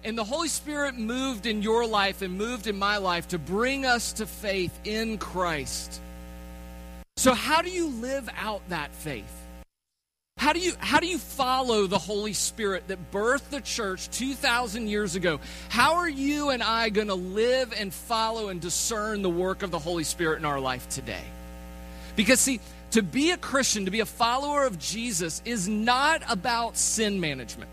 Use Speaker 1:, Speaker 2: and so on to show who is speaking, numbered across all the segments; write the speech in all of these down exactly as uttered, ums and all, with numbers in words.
Speaker 1: And the Holy Spirit moved in your life and moved in my life to bring us to faith in Christ. So how do you live out that faith? How do you how do you follow the Holy Spirit that birthed the church two thousand years ago? How are you and I going to live and follow and discern the work of the Holy Spirit in our life today? Because see, to be a Christian, to be a follower of Jesus is not about sin management.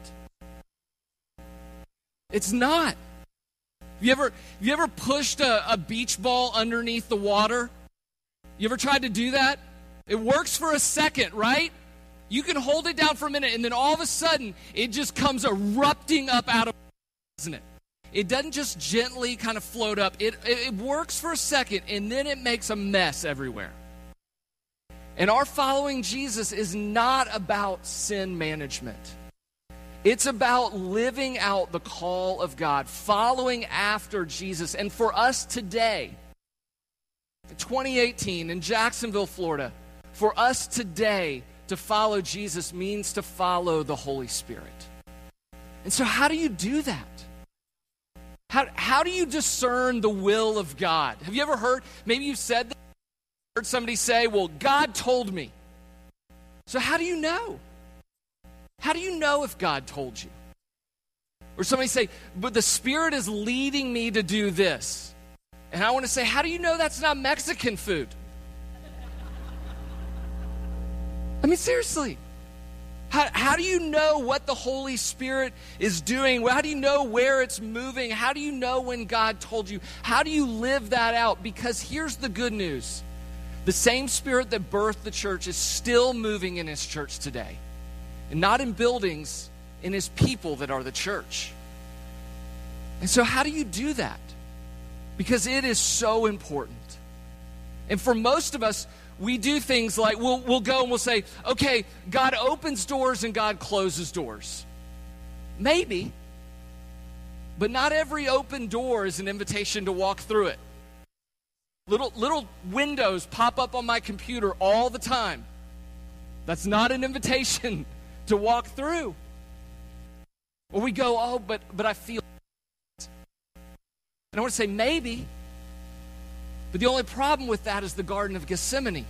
Speaker 1: It's not. Have you ever, have you ever pushed a, a beach ball underneath the water? You ever tried to do that? It works for a second, right? You can hold it down for a minute, and then all of a sudden, it just comes erupting up out of it, doesn't it? It doesn't just gently kind of float up. It, it, it works for a second, and then it makes a mess everywhere. And our following Jesus is not about sin management. It's about living out the call of God, following after Jesus. And for us today, in twenty eighteen in Jacksonville, Florida, for us today, to follow Jesus means to follow the Holy Spirit. And so how do you do that? How, how do you discern the will of God? Have you ever heard, maybe you've said that, heard somebody say, well, God told me. So how do you know? How do you know if God told you? Or somebody say, but the Spirit is leading me to do this. And I want to say, how do you know that's not Mexican food? I mean, seriously, how, how do you know what the Holy Spirit is doing? How do you know where it's moving? How do you know when God told you? How do you live that out? Because here's the good news. The same Spirit that birthed the church is still moving in His church today. And not in buildings, in His people that are the church. And so how do you do that? Because it is so important. And for most of us, we do things like, we'll, we'll go and we'll say, okay, God opens doors and God closes doors. Maybe. But not every open door is an invitation to walk through it. Little, little windows pop up on my computer all the time. That's not an invitation to walk through. Or we go, oh, but, but I feel it. And I want to say maybe. But the only problem with that is the Garden of Gethsemane.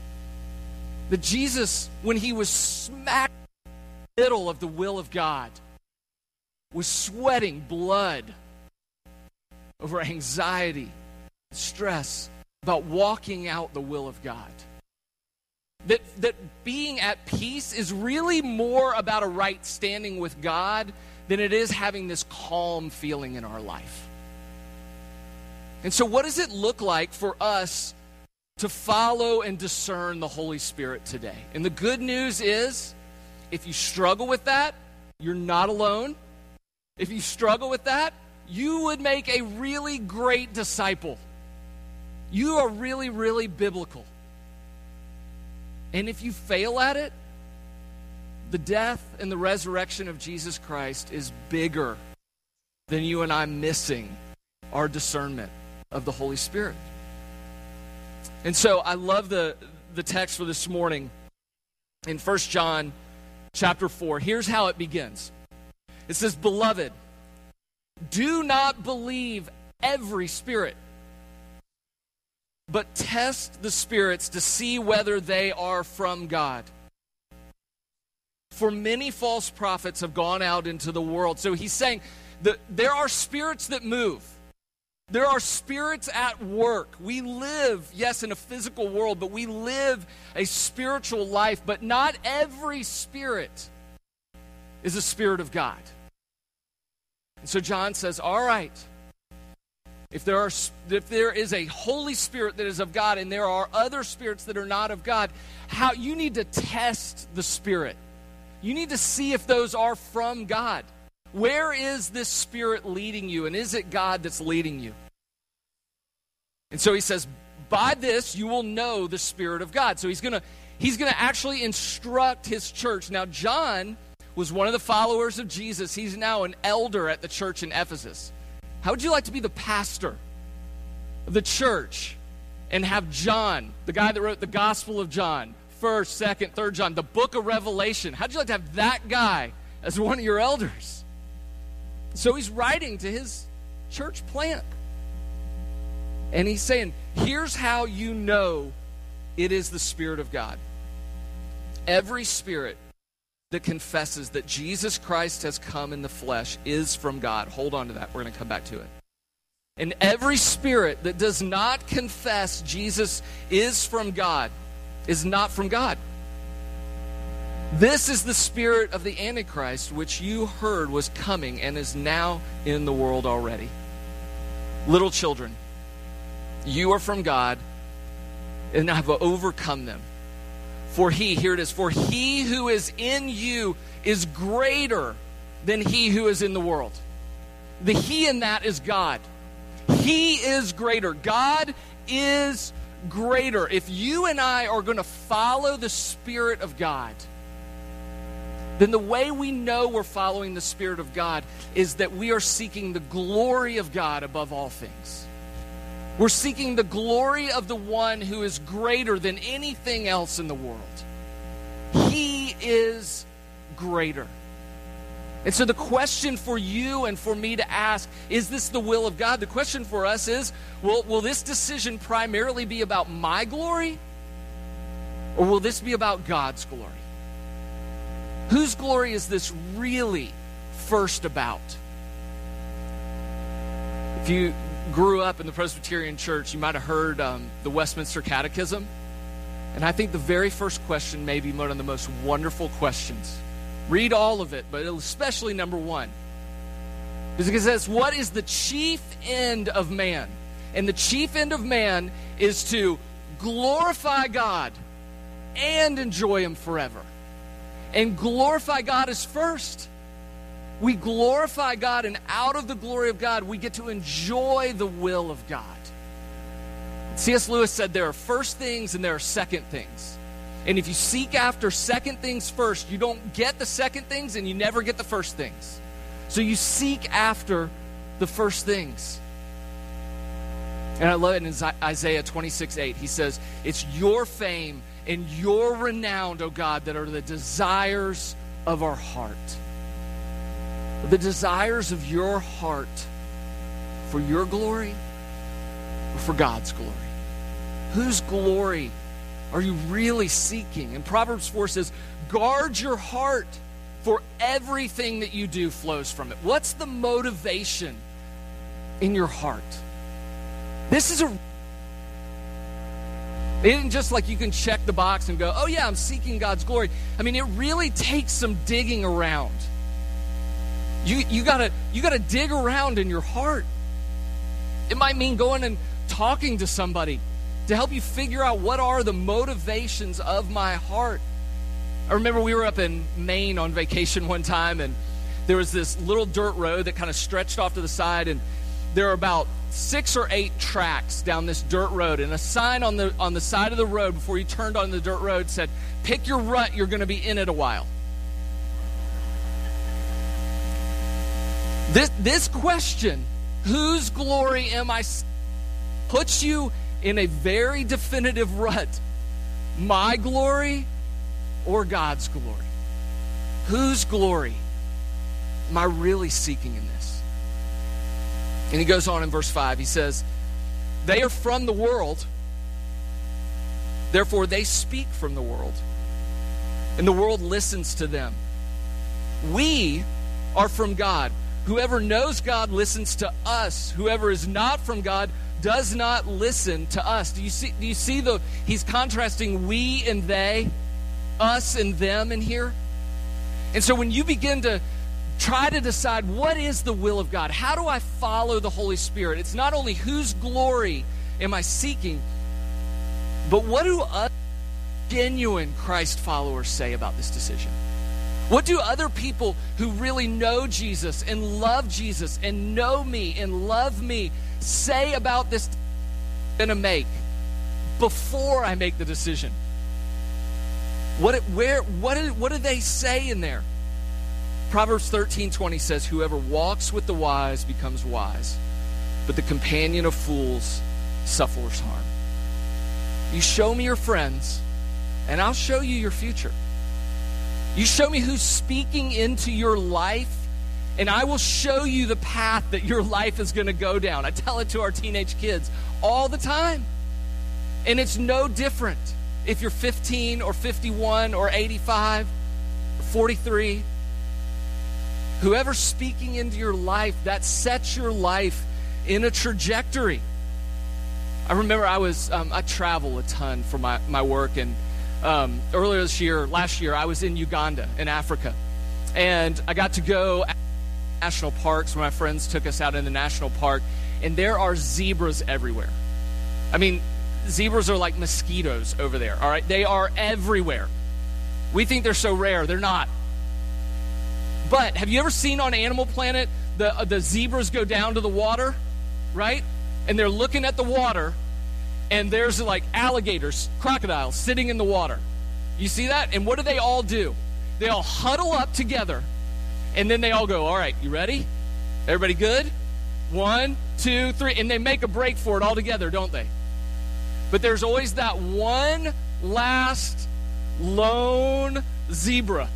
Speaker 1: That Jesus, when He was smack in the middle of the will of God, was sweating blood over anxiety, stress, about walking out the will of God. That, that being at peace is really more about a right standing with God than it is having this calm feeling in our life. And so what does it look like for us to follow and discern the Holy Spirit today? And the good news is, if you struggle with that, you're not alone. If you struggle with that, you would make a really great disciple. You are really, really biblical. And if you fail at it, the death and the resurrection of Jesus Christ is bigger than you and I missing our discernment of the Holy Spirit. And so I love the, the text for this morning in First John chapter four. Here's how it begins. It says, "Beloved, do not believe every spirit, but test the spirits to see whether they are from God. For many false prophets have gone out into the world." So he's saying that there are spirits that move. There are spirits at work. We live, yes, in a physical world, but we live a spiritual life. But not every spirit is a spirit of God. And so John says, all right, if there are, if there is a Holy Spirit that is of God and there are other spirits that are not of God, how you need to test the Spirit. You need to see if those are from God. Where is this Spirit leading you? And is it God that's leading you? And so he says, by this you will know the Spirit of God. So he's going to he's going to actually instruct his church. Now, John was one of the followers of Jesus. He's now an elder at the church in Ephesus. How would you like to be the pastor of the church and have John, the guy that wrote the Gospel of John, First, Second, Third John, the book of Revelation? How'd you like to have that guy as one of your elders? So he's writing to his church plant. And he's saying, here's how you know it is the Spirit of God. Every spirit that confesses that Jesus Christ has come in the flesh is from God. Hold on to that. We're going to come back to it. And every spirit that does not confess Jesus is from God is not from God. This is the spirit of the Antichrist, which you heard was coming and is now in the world already. Little children, you are from God and have overcome them. For he, here it is, for he who is in you is greater than he who is in the world. The he in that is God. He is greater. God is greater. If you and I are going to follow the Spirit of God, then the way we know we're following the Spirit of God is that we are seeking the glory of God above all things. We're seeking the glory of the one who is greater than anything else in the world. He is greater. And so the question for you and for me to ask, is this the will of God? The question for us is, will, will this decision primarily be about my glory? Or will this be about God's glory? Whose glory is this really first about? If you grew up in the Presbyterian Church, you might have heard um, the Westminster Catechism. And I think the very first question may be one of the most wonderful questions. Read all of it, but especially number one. Because it says, what is the chief end of man? And the chief end of man is to glorify God and enjoy Him forever. And glorify God is first. We glorify God, and out of the glory of God, we get to enjoy the will of God. C S Lewis said there are first things and there are second things. And if you seek after second things first, you don't get the second things and you never get the first things. So you seek after the first things. And I love it in Isaiah twenty-six eight. He says, it's your fame and your renown, O God, that are the desires of our heart. The desires of your heart for your glory or for God's glory? Whose glory are you really seeking? And Proverbs four says, guard your heart, for everything that you do flows from it. What's the motivation in your heart? This is a... It isn't just like you can check the box and go, oh yeah, I'm seeking God's glory. I mean, it really takes some digging around. You you gotta you gotta dig around in your heart. It might mean going and talking to somebody to help you figure out what are the motivations of my heart. I remember we were up in Maine on vacation one time, and there was this little dirt road that kind of stretched off to the side, and there are about six or eight tracks down this dirt road, and a sign on the on the side of the road before you turned on the dirt road said, pick your rut, you're going to be in it a while. This this question, whose glory am I, puts you in a very definitive rut. My glory or God's glory? Whose glory am I really seeking in this? And he goes on in verse five. He says, they are from the world, therefore they speak from the world, and the world listens to them. We are from God. Whoever knows God listens to us. Whoever is not from God does not listen to us. Do you see, do you see the, he's contrasting we and they, us and them in here? And so when you begin to try to decide what is the will of God, how do I follow the Holy Spirit? It's not only whose glory am I seeking, but what do other genuine Christ followers say about this decision? What do other people who really know Jesus and love Jesus and know me and love me say about this I'm going to make before I make the decision? What where what did, what do they say in there? Proverbs thirteen twenty says, whoever walks with the wise becomes wise, but the companion of fools suffers harm. You show me your friends, and I'll show you your future. You show me who's speaking into your life, and I will show you the path that your life is going to go down. I tell it to our teenage kids all the time. And it's no different if you're fifteen or fifty-one or eighty-five or forty-three. Whoever's speaking into your life, that sets your life in a trajectory. I remember I was, um, I travel a ton for my, my work, and um, earlier this year, last year, I was in Uganda, in Africa. And I got to go to national parks where my friends took us out in the national park, and there are zebras everywhere. I mean, zebras are like mosquitoes over there, all right? They are everywhere. We think they're so rare. They're not. But have you ever seen on Animal Planet the, uh, the zebras go down to the water, right? And they're looking at the water, and there's like alligators, crocodiles sitting in the water. You see that? And what do they all do? They all huddle up together, and then they all go, all right, you ready? Everybody good? One, two, three. And they make a break for it all together, don't they? But there's always that one last lone zebra.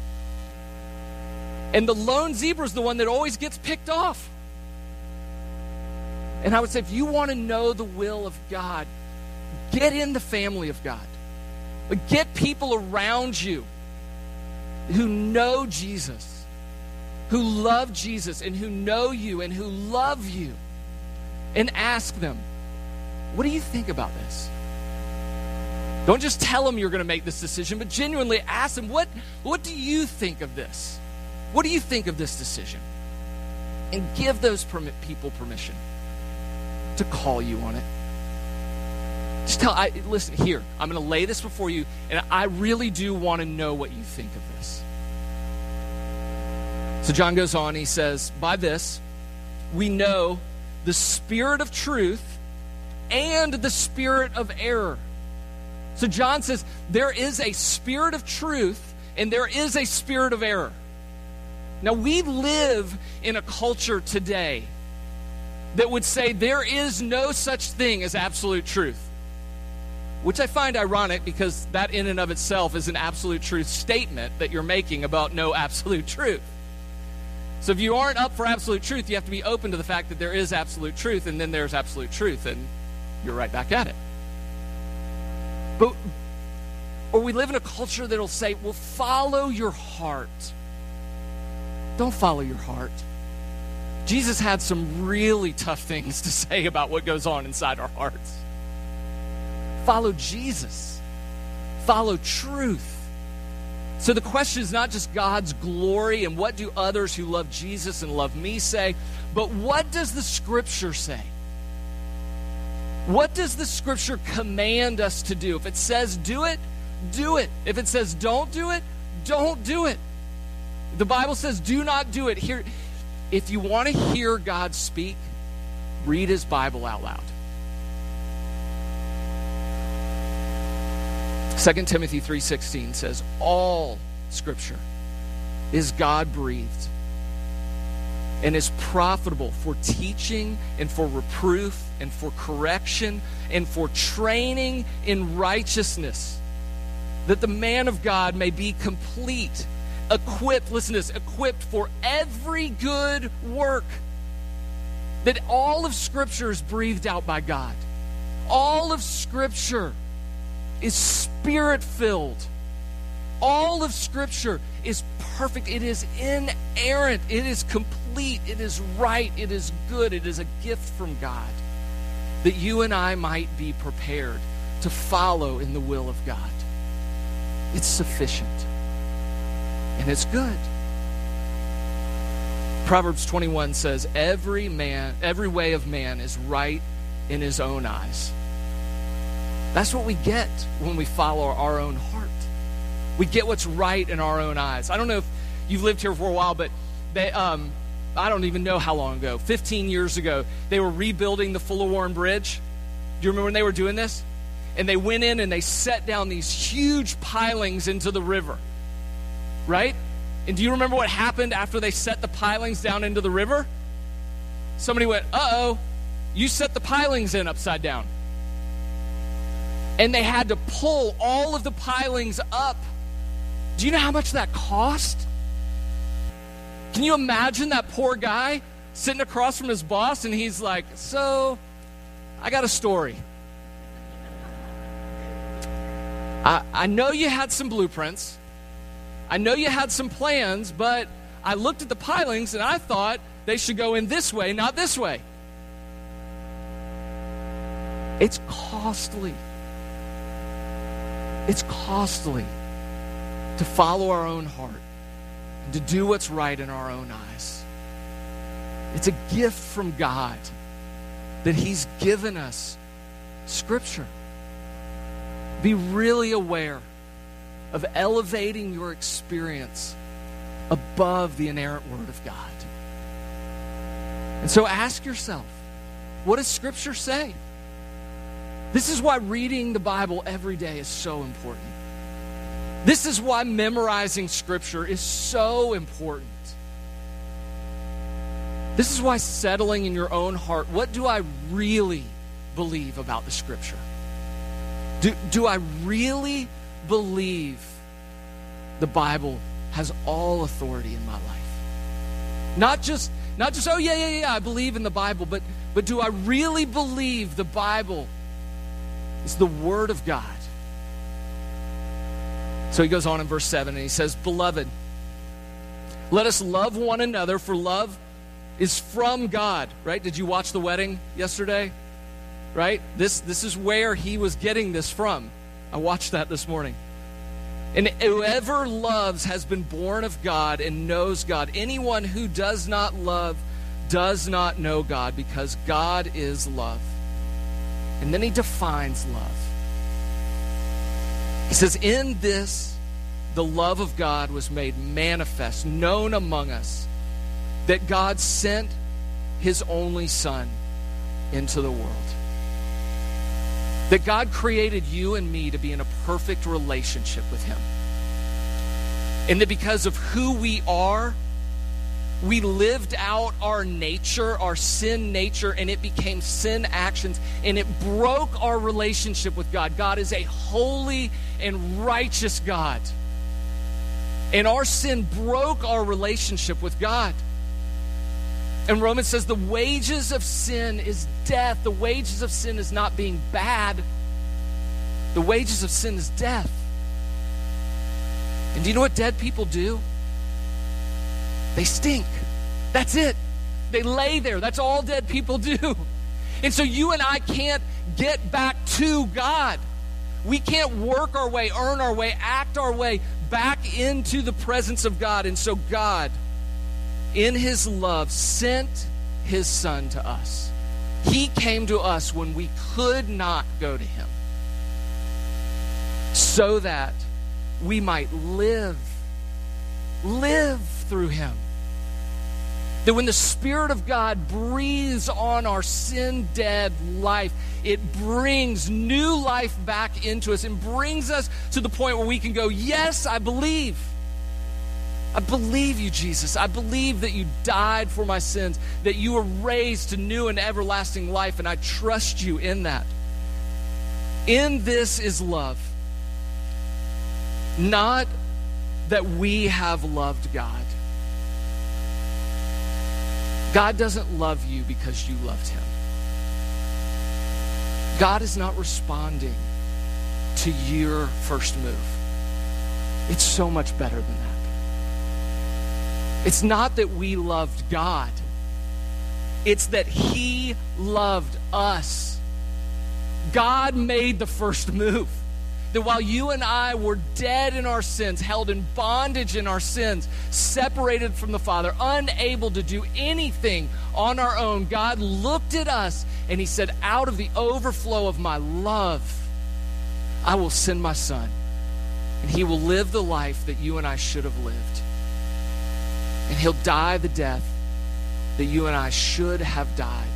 Speaker 1: And the lone zebra is the one that always gets picked off. And I would say, if you want to know the will of God, get in the family of God. Get people around you who know Jesus, who love Jesus, and who know you and who love you. And ask them, what do you think about this? Don't just tell them you're going to make this decision, but genuinely ask them, what, what do you think of this? What do you think of this decision? And give those permit people permission to call you on it. Just tell, I, listen, here, I'm going to lay this before you, and I really do want to know what you think of this. So John goes on, he says, by this, we know the spirit of truth and the spirit of error. So John says, there is a spirit of truth and there is a spirit of error. Now, we live in a culture today that would say there is no such thing as absolute truth, which I find ironic because that in and of itself is an absolute truth statement that you're making about no absolute truth. So if you aren't up for absolute truth, you have to be open to the fact that there is absolute truth, and then there's absolute truth, and you're right back at it. But, or we live in a culture that'll say, well, follow your heart. Don't follow your heart. Jesus had some really tough things to say about what goes on inside our hearts. Follow Jesus. Follow truth. So the question is not just God's glory and what do others who love Jesus and love me say, but what does the Scripture say? What does the Scripture command us to do? If it says do it, do it. If it says don't do it, don't do it. The Bible says do not do it. Here, if you want to hear God speak, read His Bible out loud. Second Timothy three sixteen says, all Scripture is God-breathed and is profitable for teaching and for reproof and for correction and for training in righteousness, that the man of God may be complete, equipped, listen to this, equipped for every good work. That all of Scripture is breathed out by God. All of Scripture is Spirit-filled. All of Scripture is perfect. It is inerrant. It is complete. It is right. It is good. It is a gift from God that you and I might be prepared to follow in the will of God. It's sufficient. And it's good. Proverbs twenty-one says, every man, every way of man is right in his own eyes. That's what we get when we follow our own heart. We get what's right in our own eyes. I don't know if you've lived here for a while, but they, um, I don't even know how long ago, fifteen years ago, they were rebuilding the Fullerwarren Bridge. Do you remember when they were doing this? And they went in and they set down these huge pilings into the river, right? And do you remember what happened after they set the pilings down into the river? Somebody went, uh-oh, you set the pilings in upside down. And they had to pull all of the pilings up. Do you know how much that cost? Can you imagine that poor guy sitting across from his boss and he's like, so, I got a story. I, I know you had some blueprints. I know you had some plans, but I looked at the pilings and I thought they should go in this way, not this way. It's costly. It's costly to follow our own heart, to do what's right in our own eyes. It's a gift from God that He's given us Scripture. Be really aware of elevating your experience above the inerrant Word of God. And so ask yourself, what does Scripture say? This is why reading the Bible every day is so important. This is why memorizing Scripture is so important. This is why settling in your own heart, what do I really believe about the Scripture? Do, do I really believe the Bible has all authority in my life? Not just, not just, oh yeah, yeah, yeah, I believe in the Bible, but, but do I really believe the Bible is the Word of God? So he goes on in verse seven and he says, Beloved, let us love one another, for love is from God. Right? Did you watch the wedding yesterday? Right? This, this is where he was getting this from. I watched that this morning. And whoever loves has been born of God and knows God. Anyone who does not love does not know God, because God is love. And then he defines love. He says, in this, the love of God was made manifest, known among us, that God sent his only Son into the world. That God created you and me to be in a perfect relationship with him. And that because of who we are, we lived out our nature, our sin nature, and it became sin actions, and it broke our relationship with God. God is a holy and righteous God. And our sin broke our relationship with God. And Romans says the wages of sin is death. The wages of sin is not being bad. The wages of sin is death. And do you know what dead people do? They stink. That's it. They lay there. That's all dead people do. And so you and I can't get back to God. We can't work our way, earn our way, act our way back into the presence of God. And so God, in his love, sent his Son to us. He came to us when we could not go to him, so that we might live, live through him. That when the Spirit of God breathes on our sin-dead life, it brings new life back into us and brings us to the point where we can go, yes, I believe. I believe you, Jesus. I believe that you died for my sins, that you were raised to new and everlasting life, and I trust you in that. In this is love. Not that we have loved God. God doesn't love you because you loved him. God is not responding to your first move. It's so much better than that. It's not that we loved God. It's that he loved us. God made the first move. That while you and I were dead in our sins, held in bondage in our sins, separated from the Father, unable to do anything on our own, God looked at us and he said, out of the overflow of my love, I will send my Son. And he will live the life that you and I should have lived. And he'll die the death that you and I should have died.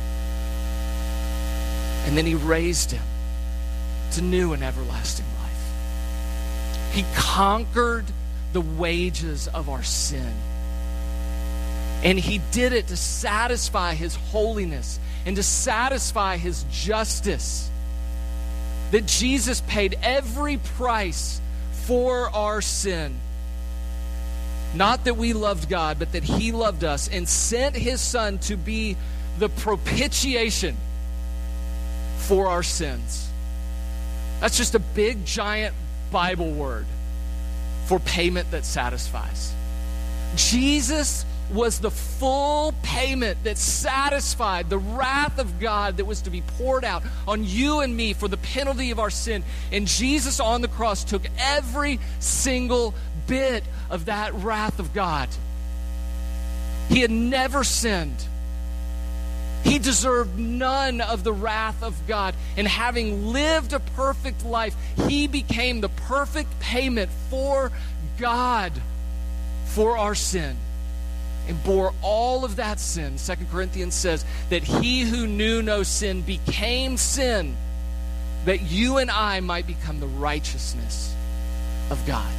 Speaker 1: And then he raised him to new and everlasting life. He conquered the wages of our sin. And he did it to satisfy his holiness and to satisfy his justice. That Jesus paid every price for our sin. Not that we loved God, but that he loved us and sent his Son to be the propitiation for our sins. That's just a big, giant Bible word for payment that satisfies. Jesus was the full payment that satisfied the wrath of God that was to be poured out on you and me for the penalty of our sin. And Jesus on the cross took every single bit of that wrath of God. He had never sinned. He deserved none of the wrath of God. And having lived a perfect life, he became the perfect payment for God for our sin, and bore all of that sin. Second Corinthians says that he who knew no sin became sin, that you and I might become the righteousness of God.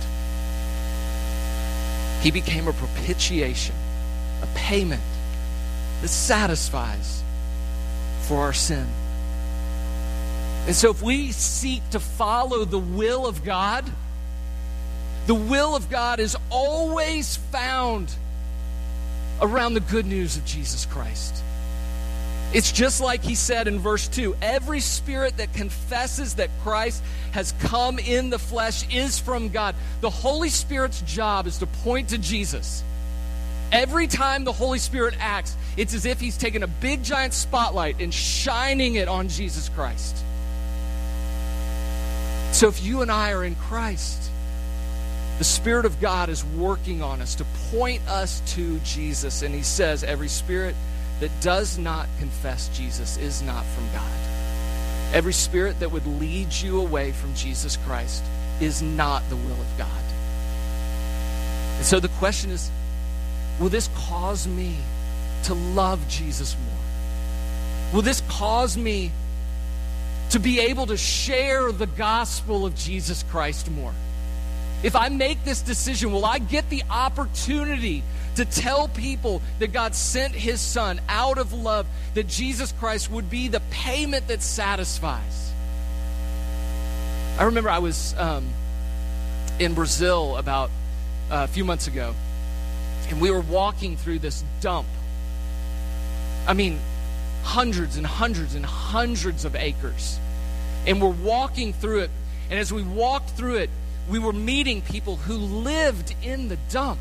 Speaker 1: He became a propitiation, a payment that satisfies for our sin. And so if we seek to follow the will of God, the will of God is always found around the good news of Jesus Christ. It's just like he said in verse two, every spirit that confesses that Christ has come in the flesh is from God. The Holy Spirit's job is to point to Jesus. Every time the Holy Spirit acts, it's as if he's taking a big giant spotlight and shining it on Jesus Christ. So if you and I are in Christ, the Spirit of God is working on us to point us to Jesus. And he says, every spirit that does not confess Jesus is not from God. Every spirit that would lead you away from Jesus Christ is not the will of God. And so the question is, will this cause me to love Jesus more? Will this cause me to be able to share the gospel of Jesus Christ more? If I make this decision, will I get the opportunity to tell people that God sent his Son out of love, that Jesus Christ would be the payment that satisfies? I remember I was um, in Brazil about uh, a few months ago, and we were walking through this dump. I mean, hundreds and hundreds and hundreds of acres. And we're walking through it, and as we walked through it, we were meeting people who lived in the dump.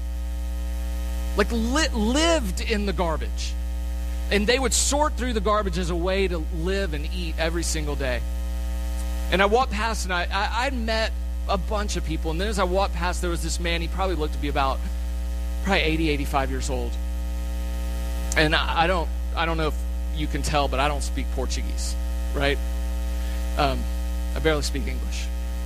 Speaker 1: Like li- lived in the garbage. And they would sort through the garbage as a way to live and eat every single day. And I walked past and I, I, I'd met a bunch of people. And then as I walked past, there was this man. He probably looked to be about probably eighty, eighty-five years old. And I, I don't I don't know if you can tell, but I don't speak Portuguese, right? Um, I barely speak English.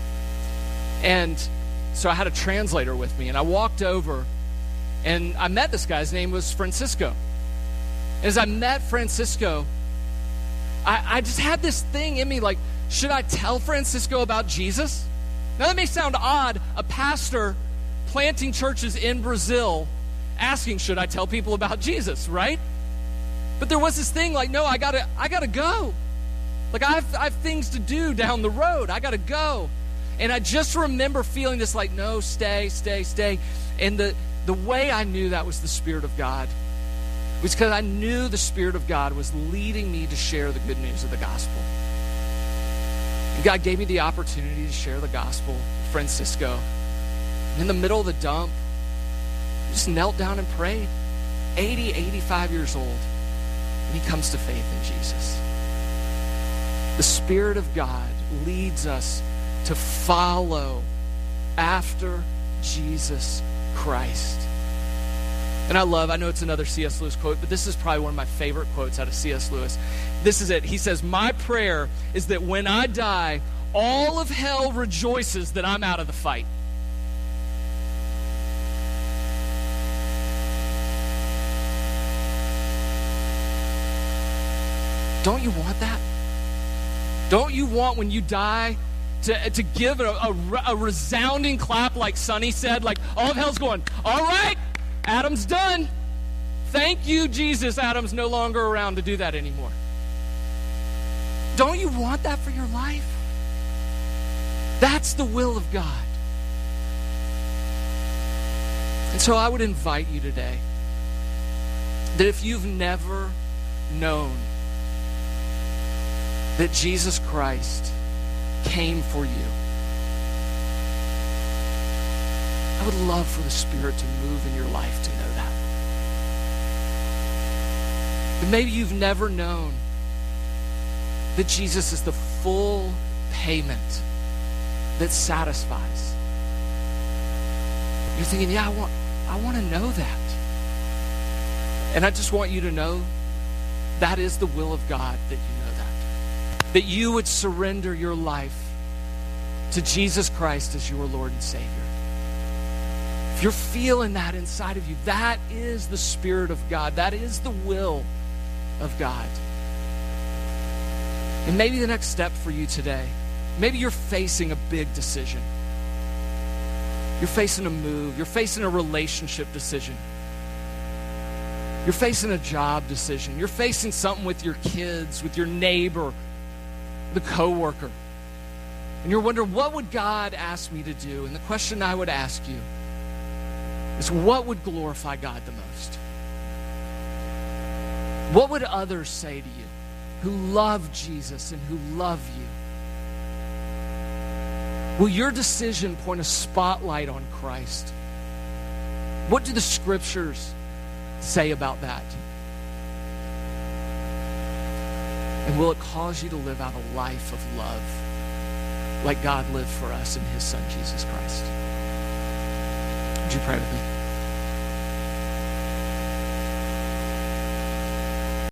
Speaker 1: And so I had a translator with me, and I walked over, and I met this guy. His name was Francisco. As I met Francisco, I, I just had this thing in me, like, should I tell Francisco about Jesus? Now, that may sound odd, a pastor planting churches in Brazil asking, should I tell people about Jesus, right? But there was this thing like, no, I gotta, I gotta go. Like, I have, I have things to do down the road. I gotta go. And I just remember feeling this like, no, stay, stay, stay. And the, the way I knew that was the Spirit of God was because I knew the Spirit of God was leading me to share the good news of the gospel. And God gave me the opportunity to share the gospel with Francisco. And in the middle of the dump, I just knelt down and prayed. eighty, eighty-five years old. And he comes to faith in Jesus. The Spirit of God leads us to follow after Jesus Christ. And I love, I know it's another C S Lewis quote, but this is probably one of my favorite quotes out of C S Lewis. This is it. He says, my prayer is that when I die, all of hell rejoices that I'm out of the fight. Don't you want that? Don't you want when you die to, to give a, a, a resounding clap like Sonny said, like all of hell's going, all right, Adam's done. Thank you, Jesus. Adam's no longer around to do that anymore. Don't you want that for your life? That's the will of God. And so I would invite you today that if you've never known that Jesus Christ came for you, I would love for the Spirit to move in your life to know that. But maybe you've never known that Jesus is the full payment that satisfies. You're thinking, yeah, I want, I want to know that. And I just want you to know that is the will of God, that you know that. That you would surrender your life to Jesus Christ as your Lord and Savior. If you're feeling that inside of you, that is the Spirit of God. That is the will of God. And maybe the next step for you today, maybe you're facing a big decision. You're facing a move. You're facing a relationship decision. You're facing a job decision. You're facing something with your kids, with your neighbor, the coworker. And you're wondering, what would God ask me to do? And the question I would ask you is, what would glorify God the most? What would others say to you who love Jesus and who love you? Will your decision point a spotlight on Christ? What do the scriptures say about that? And will it cause you to live out a life of love like God lived for us in his Son, Jesus Christ? Would you pray with me?